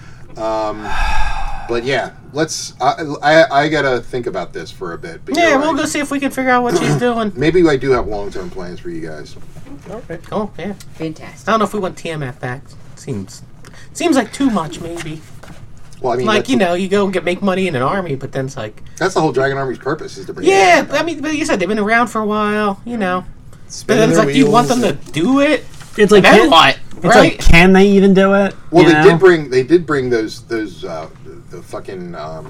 but yeah, let's. I gotta think about this for a bit. But Yeah, you're we'll right. go see if we can figure out what she's doing. Maybe I do have long-term plans for you guys. Cool. Yeah. Fantastic. I don't know if we want Tiamat back. Seems like too much, maybe. Well, I mean, Like, that's, you go and make money in an army, but then it's like, that's the whole Dragon Army's purpose is to bring. yeah, it back. I mean, but you said they've been around for a while, But then Spinning it's their like, do you want them wheels to do it? It's like Then what? It's Right? like, can they even do it? Well, You they know? did bring those the fucking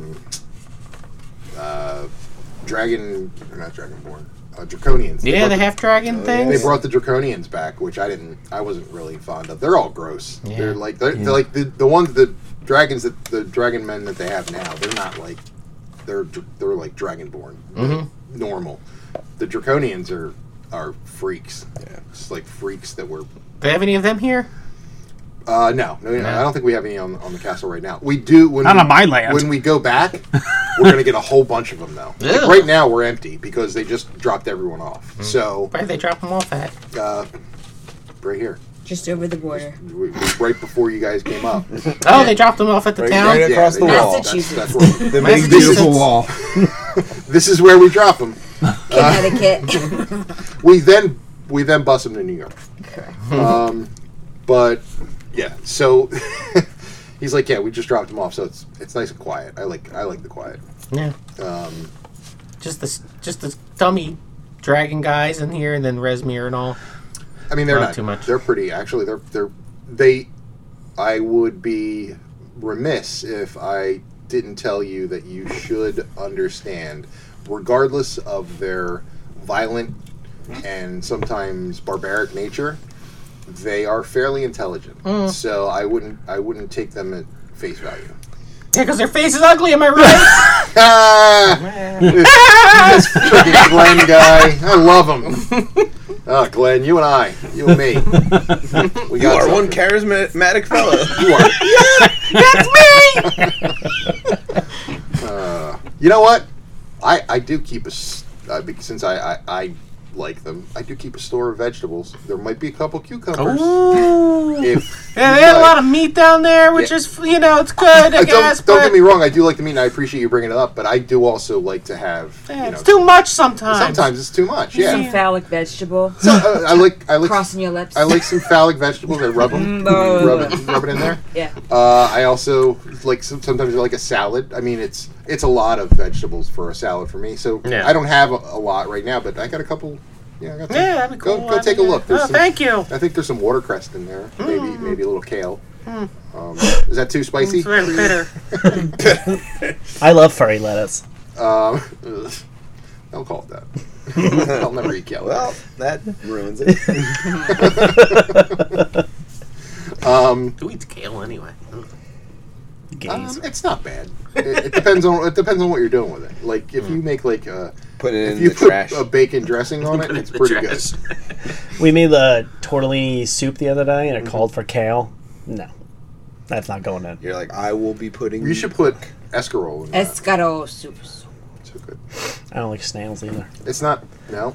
dragon, or not Dragonborn, Draconians. Yeah, the They half dragon brought, things. they brought the Draconians back, which I wasn't really fond of. They're all gross. Yeah. They're like they're like the ones the dragons that the dragon men that they have now. They're not like they're like Dragonborn, normal. The Draconians are freaks. Yeah, just like freaks that were. Do they have any of them here? No, I don't think we have any on the castle right now. We do when Not on my land. When we go back, we're gonna get a whole bunch of them though. Like Ew. right now, we're empty because they just dropped everyone off. So Where did they drop them off at? right here, Just over the border. right before you guys came up. Oh, they dropped them off at the town? right across they the dropped- wall. That's where, The big Massachusetts. beautiful wall. this is where we drop them. Connecticut. We then bus them to New York. But yeah, so he's like, yeah, we just dropped them off, so it's nice and quiet. I like the quiet. Yeah. Just the dummy dragon guys in here, and then Resmir and all. I mean, they're Not not too much. They're pretty. Actually, I would be remiss if I didn't tell you that you should understand, regardless of their violent and sometimes barbaric nature, they are fairly intelligent. So I wouldn't take them at face value. Yeah, because their face is ugly, am I right? This freaking Glenn guy, I love him. Oh, Glenn, you and me. We You got are one something. charismatic fellow. You are. That's me! You know what? I do keep since I like them. I do keep a store of vegetables. There might be a couple cucumbers. Ooh. If Yeah, they had a lot of meat down there, which is, it's good, I guess. don't but get me wrong. I do like the meat, and I appreciate you bringing it up. But I do also like to have. yeah, it's too much sometimes. Sometimes it's too much. Yeah. Some phallic vegetable. So, I like Crossing your lips. I like some phallic vegetables. I rub them, rub it in there. Yeah. I also like sometimes I like a salad. I mean, it's a lot of vegetables for a salad for me. So Yeah. I don't have a lot right now, but I got a couple. Yeah, I got some. Yeah, that'd be cool. Go take a look. There's Oh, some- thank you. I think there's some watercress in there. Maybe a little kale. Is that too spicy? It's very bitter. I love furry lettuce. Don't call it that. I'll never eat kale. Well, that ruins it. Who eats kale anyway? It's not bad. It depends on what you're doing with it. Like if you make like Put it if in you the put trash. a bacon dressing on it, it's The pretty trash. good. We made the tortellini soup the other day, and it called for kale. No, that's not going in. You're like, I will be putting. You should put escarole in that. Escargot soup. So good. I don't like snails either. It's not. No.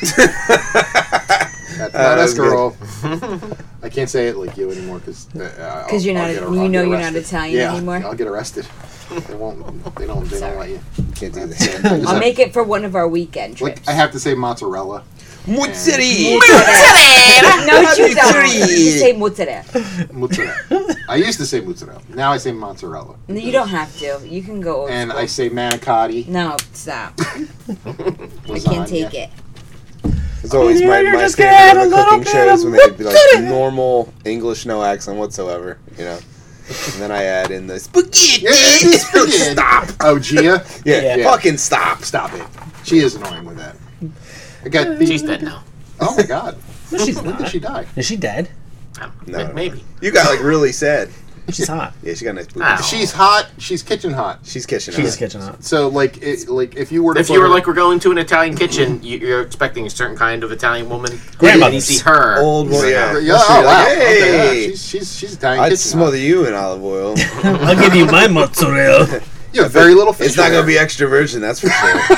That's not escarole. I can't say it like you anymore because You're not. You're not Italian anymore. I'll get arrested. They won't. They don't let you. Can't do that. I'll make it for one of our weekend trips. Like I have to say mozzarella. Mozzarella. No, you don't. You say mozzarella. Mozzarella. I used to say mozzarella. Now I say mozzarella. No, you don't have to. You can go. And I say manicotti. No, stop. I Lasagna. can't take it. It's always Yeah, my you're just favorite getting of a the little cooking bit shows of when they'd be like normal English, no accent whatsoever, you know. And then I add in the spaghetti. Yeah, spaghetti. Stop. Oh, Gia? Yeah, Yeah. fucking stop. Stop it. She is annoying with that. I got the, She's dead now. Oh my god. She's When did she die? Is she dead? No. Maybe. You got like really sad. She's hot. Yeah, she got nice boobs. Ow. She's hot. She's kitchen hot. She's kitchen. She's hot. kitchen hot. So like if you were to If put you were her- like, we're going to an Italian kitchen, you're expecting a certain kind of Italian woman. Grandmother's. And you see her. Old boy, yeah. Yeah, So oh you're wow. like, Okay, hey, yeah, she's Italian I'd kitchen smother hot. you in olive oil. I'll give you my mozzarella. You have very little fish. It's not there. gonna be extra virgin, that's for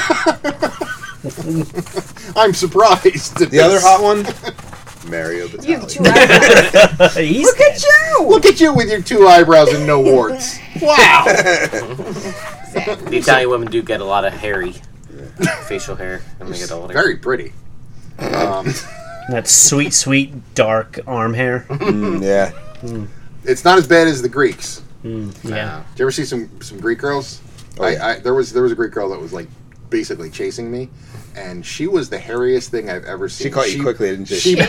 sure. I'm surprised. The other hot one, Mario You have Batali. 2 eyebrows. He's Look at you. Look at you with your 2 eyebrows and no warts. Wow. The Italian women do get a lot of hairy facial hair when they get older. Very pretty. That sweet, sweet, dark arm hair. Yeah. It's not as bad as the Greeks. Yeah. Did you ever see some Greek girls? Oh, yeah. There was a Greek girl that was like basically chasing me, and she was the hairiest thing I've ever seen. She caught you quickly, didn't she? She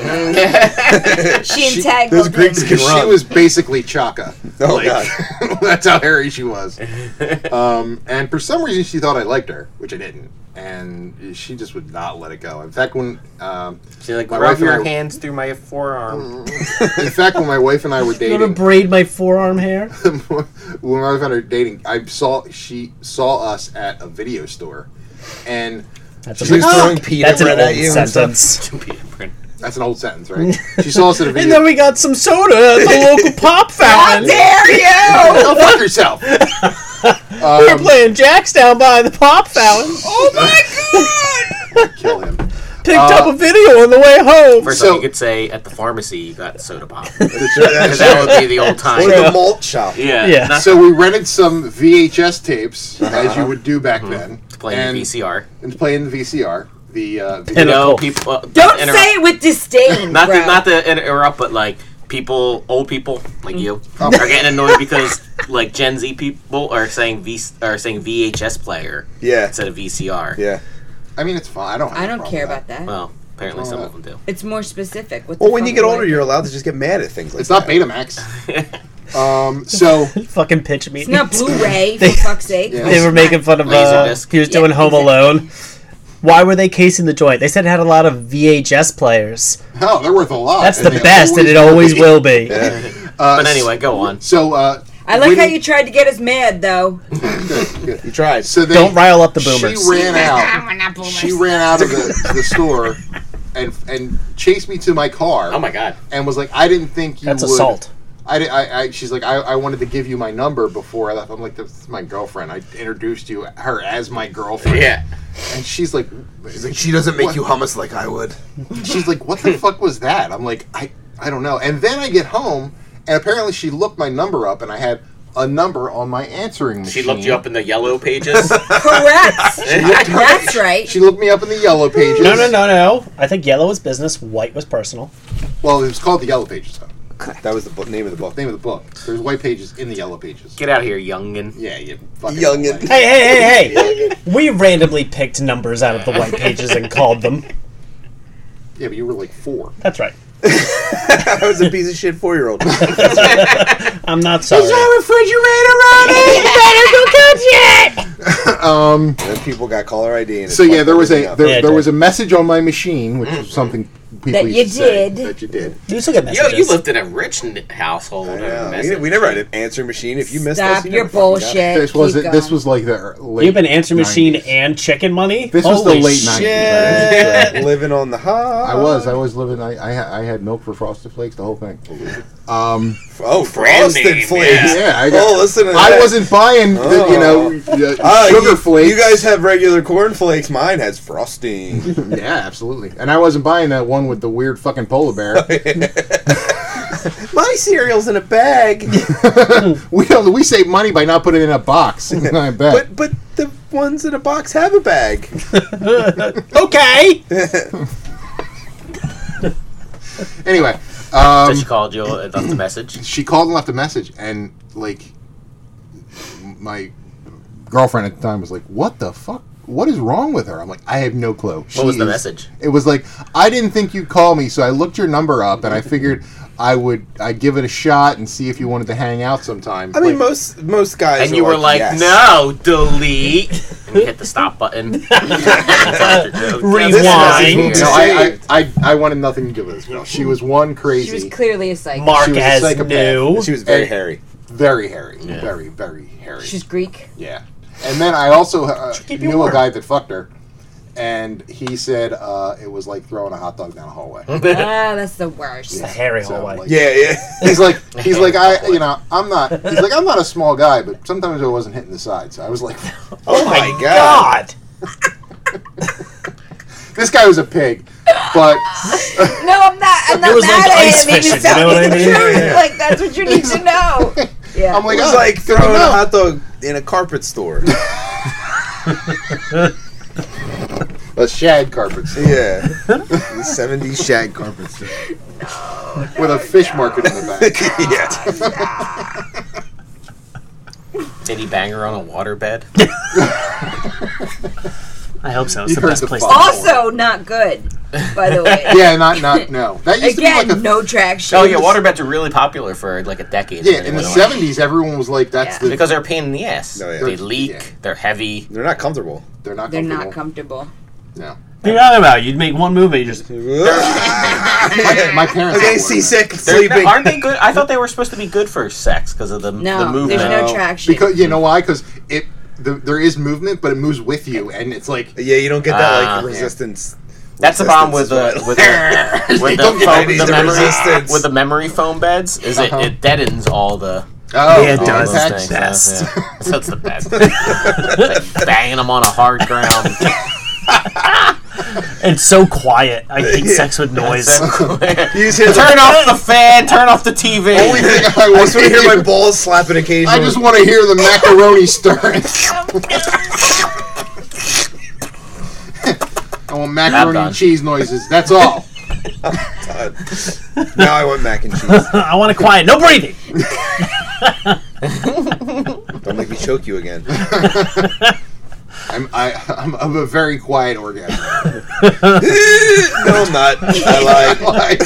entangled those him. Greeks can She run. was basically Chaka. Oh, Like, God. that's how hairy she was. And for some reason, she thought I liked her, which I didn't. And she just would not let it go. In fact, when She's like, my rub wife and your I- hands through my forearm. in fact, when my wife and I were You want to dating, braid my forearm hair? when my wife and I were dating, she saw us at a video store, and That's She was throwing Peter That's an bread old at you and stuff. sentence. that's an old sentence, right? She saw us at a And then video. we got some soda at the local pop How fountain. dare you! Go fuck yourself. We were playing jacks down by the pop fountain. Oh my god! Kill him. Picked up a video on the way home. First So- off, you could say at the pharmacy you got soda pop. That's Because that would be the old time. Or the malt shop. Yeah. Yeah. Not So we rented some VHS tapes, as you would do back then, playing and, VCR. and playing the VCR. The You video. know, people. Don't say it with disdain, Not bro. not to interrupt, but like old people like you Oh. are getting annoyed because like Gen Z people are saying VHS player Yeah. instead of VCR. Yeah. I mean, it's fine. I don't. Have I a don't problem care with about that. Well, apparently some of them do. It's more specific. What Well, the when you fuck get do I older, do? you're allowed to just get mad at things like It's that. not Betamax. So Fucking pitch me. It's not Blu-ray, for fuck's sake. Yeah. They were making fun of Laserdisc. he was doing Yeah, Home exactly. Alone. Why were they casing the joint? They said it had a lot of VHS players. oh, they're worth a lot. That's and the they best, and it always be. will be. But anyway, go on. So I like how you tried to get us mad, though. Good. You tried. So they, Don't rile up the boomers. She ran out. She ran out of the store and chased me to my car. Oh my god. And was like, I didn't think you That's would. assault. She's like, I wanted to give you my number before I left. I'm like, that's my girlfriend. I introduced her as my girlfriend. Yeah. And she's like, She doesn't make What? you hummus like I would. she's like, what the fuck was that? I'm like, I don't know. And then I get home, and apparently she looked my number up, and I had a number on my answering machine. She looked you up in the yellow pages. Correct. That's right. She looked me up in the yellow pages. No. I think yellow was business, white was personal. Well, it was called the yellow pages, though. That was the name of the book. Name of the book. There's white pages in the yellow pages. Get out of here, youngin. Yeah, you fucking Youngin. white. Hey. We randomly picked numbers out of the white pages and called them. Yeah, but you were like 4. That's right. I was a piece of shit 4-year-old. I'm not sorry. refrigerator running? You better go catch it! And then people got caller ID. And So yeah, there was Yeah, there was a message on my machine, which was something people That you used to say did. that you did. You still get Yo, messages. you lived in a rich household. We never had an answering machine. If you missed us, Stop you your never fucking got it. bullshit. This was Keep this going. was like the late. You've been answering machine 90s. and chicken money? This was Holy the late shit. 90s. Living on the high. I was living. I had milk for Frosted Flakes, the whole thing. Oh, Brand Frosted name, Flakes. Yeah, Listen to that. I wasn't buying sugar flakes. You guys have regular cornflakes. Mine has frosting. Yeah, absolutely. And I wasn't buying that one with the weird fucking polar bear. My cereal's in a bag. We save money by not putting it in a box. I bet. But the ones in a box have a bag. Okay. Anyway, So she called you and left a message. she called and left a message, and like my girlfriend at the time was like, "What the fuck? What is wrong with her?" I'm like, "I have no clue." What was the message? It was like, "I didn't think you'd call me, so I looked your number up, and I figured I'd give it a shot and see if you wanted to hang out sometime." I mean, Like, most guys. And you were like, yes. no, delete. And you hit the stop button. Rewind. no, I wanted nothing to do with this girl. She was one crazy. She was clearly a psycho. Mark She was a as psychopath. new. She was very And- hairy. very hairy, Yeah. very very hairy. She's Greek. Yeah. And then I also keep you knew a warm. guy that fucked her, and he said it was like throwing a hot dog down a hallway. That's the worst. The hairy So, hallway. like, Yeah. He's like I'm not a small guy, but sometimes I wasn't hitting the side, so I was like, Oh my God. this guy was a pig, but No, I'm not. I'm not was mad like at ice it. Maybe fishing, it's not you know what I the mean? truth. Yeah. Like that's what you need to know. Yeah. I'm like, It was oh, like good to throwing a know. hot dog in a carpet store. A shag carpet store Yeah. The 70s shag carpet store. with a fish market in the back. Yeah. Did he bang her on a waterbed? I hope so. It's You the heard best the place fuck. to Also not good, by the way. Yeah, not no. That used Again, to be like no traction. Oh yeah, waterbeds are really popular for like a decade. yeah. In the '70s, everyone was like, "That's Yeah. the Because they're a pain in the ass. Oh, yeah. They leak. Yeah. They're heavy. They're not comfortable. they're not They're comfortable. not comfortable. No. What are you talking about? You'd make one movie, just My parents. I'm getting were like seasick They're, sleeping. aren't they good? I thought they were supposed to be good for sex because of the No, movement. there's no traction. Because you know why? Because there is movement, but it moves with you, and it's like Yeah, you don't get that Ah. resistance. That's the problem with the resistance, with the, with the, Don't get foam, that the easy memory resistance. with the memory foam beds. Is it deadens all the oh, Yeah, it all does. those That's things. best. Yeah. So it's the best. Like banging them on a hard ground. it's so quiet. I hate sex with noise. You just hear Turn off the fan. Turn off the TV. Only thing I I want just to want to hear my hear. balls slapping occasionally. I just want to hear the macaroni stirring. I want macaroni done. and cheese noises. That's all. Now I want mac and cheese. I want to quiet. No breathing. Don't make me choke you again. I'm a very quiet orgasm. No, I'm not. I lied.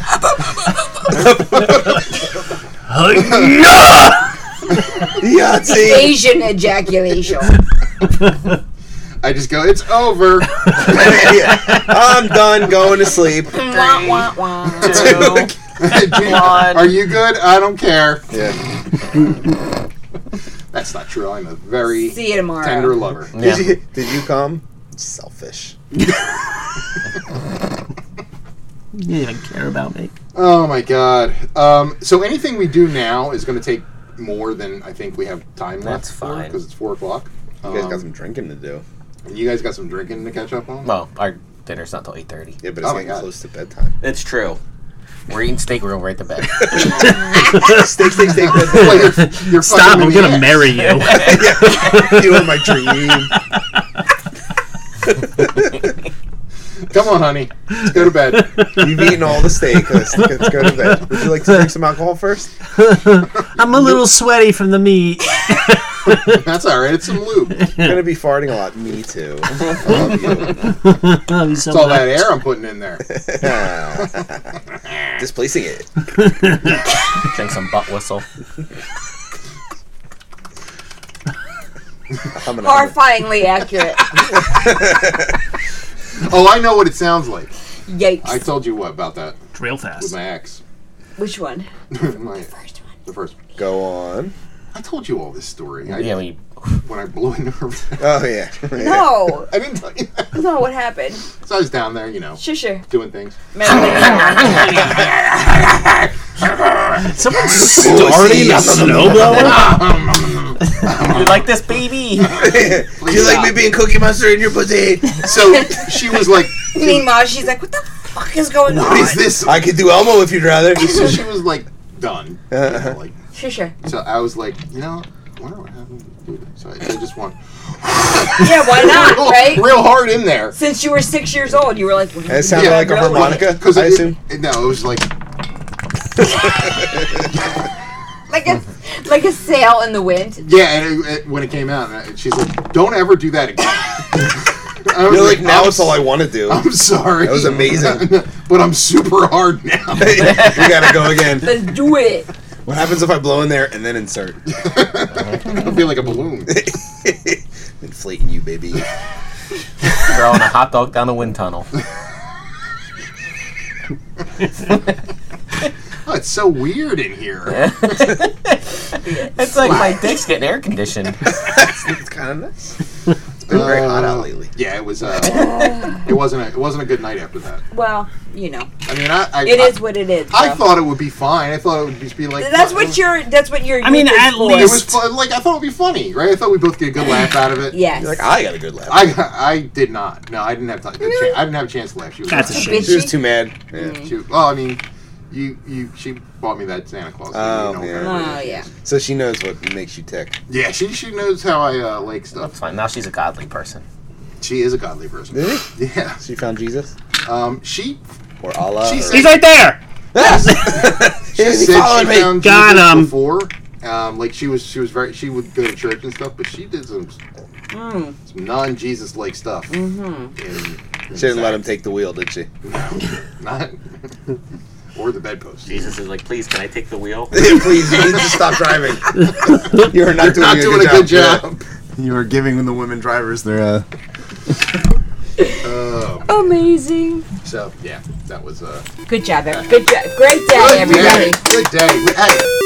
Yahtzee. Asian ejaculation. I just go, it's over. I'm done going to sleep. Wah, wah, wah. Are you good? I don't care. Yeah. That's not true. I'm a very See you tomorrow. tender lover. Yeah. Did you come? Selfish. You didn't even care about me. Oh my god. So anything we do now is going to take more than I think we have time left. That's fine. Because it's 4 o'clock. You guys got some drinking to do. And you guys got some drinking to catch up on? Well, our dinner's not till 8:30. Yeah, but it's Oh my getting God. close to bedtime. It's true. We're eating steak. We're going right to bed. Steak. Well, you're Stop! fucking I'm me gonna ass. marry you. You are my dream. Come on, honey. Let's go to bed. You've eaten all the steak. Let's go to bed. Would you like to drink some alcohol first? I'm a little sweaty from the meat. That's all right. It's some lube. It's You're gonna be farting a lot. Me too. I love you. He's so all that much. air I'm putting in there. Displacing it. Drink some butt whistle. Horrifyingly accurate. Oh, I know what it sounds like. Yikes. I told you what about that It's real with fast. my ex. Which one? The first one. Go on. I told you all this story. Yeah, we When I blew into her. Oh yeah. No. I didn't tell you that. No, what happened? So I was down there, Sure. doing things. Someone starting a snowblower? you like this, baby? Do you like me being Cookie Monster in your pussy? So she was like, Meanwhile, she's like, what the fuck is going on? "What is this?" I could do Elmo if you'd rather. So she was like, done. Like, Sure. so I was like, whatever happened to do this? So I just want Yeah, why not, right? real hard in there. Since you were 6 years old, you were like, what It sounded like a harmonica, Because I assume. No, it was like like a sail in the wind. yeah. And when it came out, and she's like, "Don't ever do that again." I was You're like, now I'm it's all I want to do. I'm sorry. That was amazing. But I'm super hard now. We gotta go again. Let's do it. What happens if I blow in there and then insert? I feel like a balloon. Inflating you, baby. Throwing a hot dog down the wind tunnel. Oh, it's so weird in here. It's like my dick's getting air conditioned. It's kind of nice. It's been very hot out lately. Yeah, it was. It wasn't a good night after that. Well, I mean, I it is what it is. I so. thought it would be fine. I thought it would just be like. That's what you're. I mean, at for. It least- was fun. Like I thought it would be funny, right? I thought we'd both get a good laugh out of it. Yes. You're like, I got a good laugh. I did not. No, I didn't have time. I didn't have a chance to laugh. She was. That's a fine. shame. She was too mad. Yeah. Well, I mean, she bought me that Santa Claus. Oh, You know yeah. her. Oh yeah. So she knows what makes you tick. Yeah, she knows how I like That's stuff. fine. Now she's a godly person. She is a godly person. Really? Yeah. She found Jesus? She Or Allah? She or- said- He's right there! she Is he said following she me? found Got Jesus him. before. Like she would go to church and stuff, but she did some non-Jesus like stuff. She didn't let him take the wheel, did she? Not or the bedpost. Jesus is like, please, can I take the wheel? Please, you need to stop driving. You are not doing, Not doing a good job. Yeah. You are giving the women drivers their Amazing. So yeah, that was Good job, everyone. Good job. Great day, everybody. Good day. Hey.